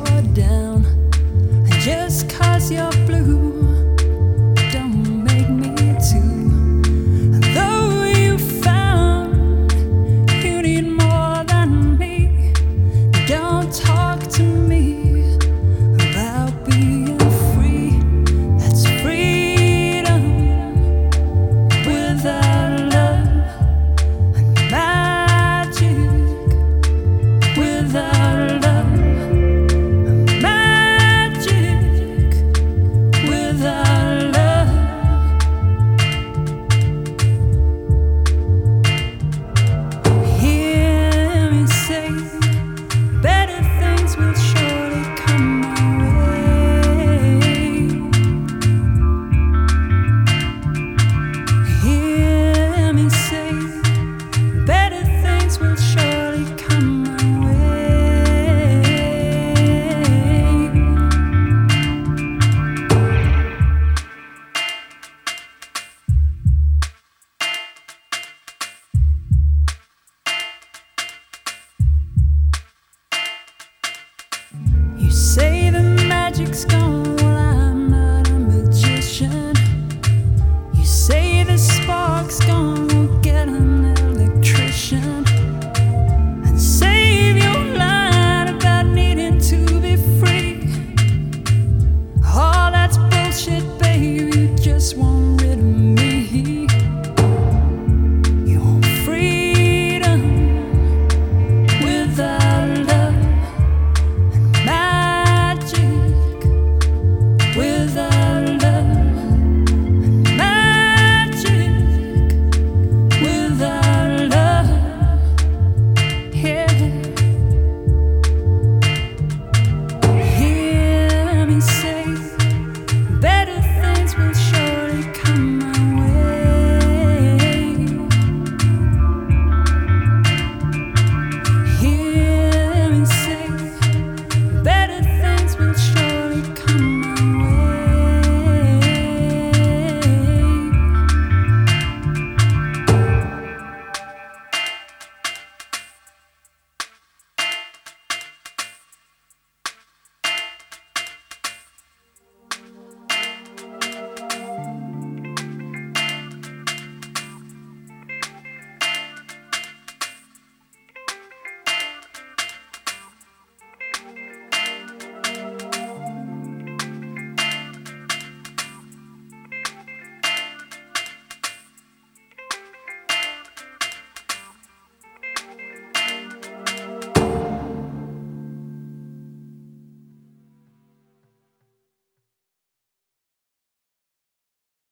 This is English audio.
you're down, and just 'cause you're blue, don't make me too. And though you found you need more than me, don't talk to me about being free. That's freedom without love, and magic without love, and magic without love. Hear me say, better things will surely come my way. Hear me say, better things will surely come my way. You say the magic's gone,